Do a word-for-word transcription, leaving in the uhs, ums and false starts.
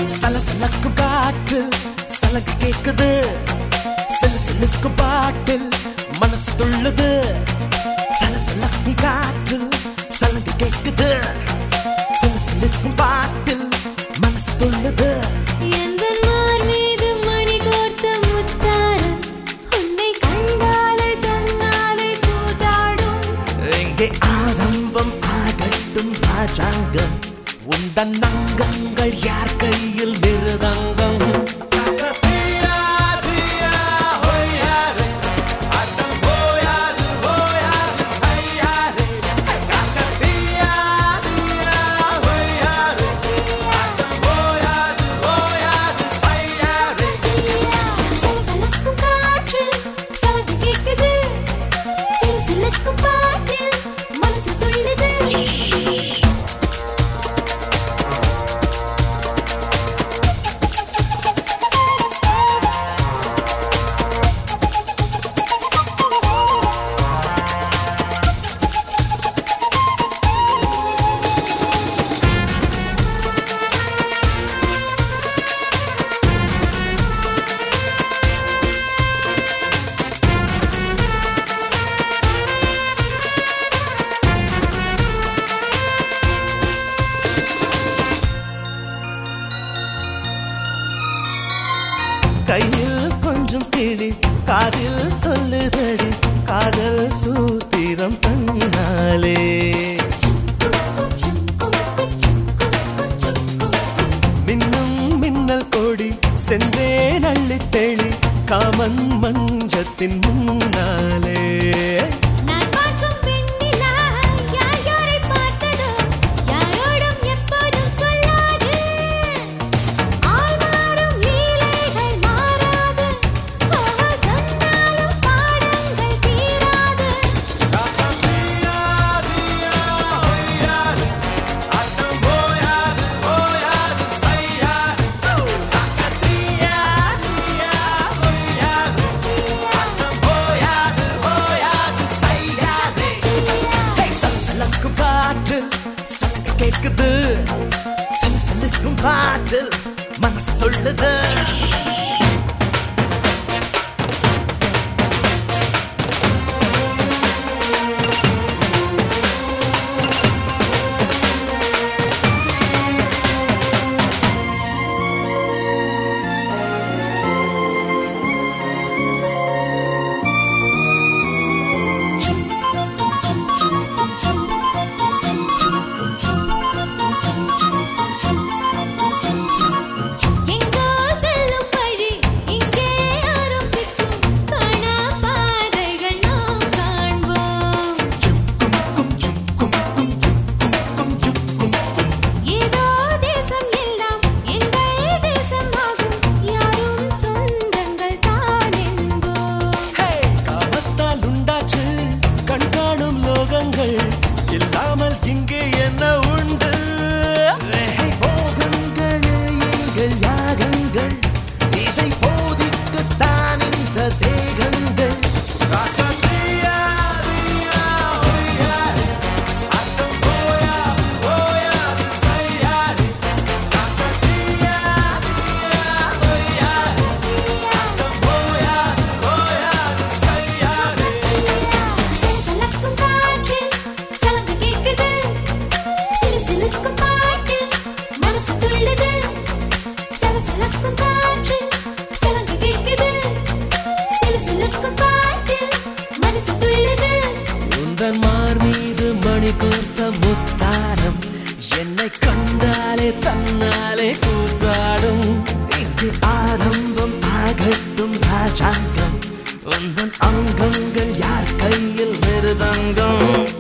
சலசலக்கும் காற்றில் சலங்கு கேக்குது, சிலுசிலுக்கும் பாட்டில் மனசு துள்ளுது. சலசலக்கும் காற்றில் சலங்கு கேக்குது, சிலுசிலுக்கும் பாட்டில் மனசு துள்ளுது. ஆரம்பம் ஆகட்டும் ராஜாங்கம், உந்தன் அங்கங்கள் யார் கையில் மிருதங்கம். கையில் கொஞ்சம் கிளி காதில் சொல்லுதடி காதல் சூத்திரம் பண்ணாலே. மின்னும் மின்னல் கோடி செந்தே நள்ளி தெளி காமன் மஞ்சத்தின் முன்னாலே. சலங்கு கேக்குது, சலசலக்கும் பாட்டில் மனசு துள்ளுது. இல்லாமல் இங்கே என்ன உண்டு? போகங்கள் எங்கள் யாகங்கள், இதை போதிக்கத்தான் இந்த தேகங்கள். மார் மீது மணி கோர்த்த முத்தாரம் என்னை கண்டாலே தன்னாலே கூத்தாடும். இங்கு ஆரம்பம் ஆகட்டும் ராஜாங்கம், உந்தன் அங்கங்கள் யார் கையில் மிருதங்கம்.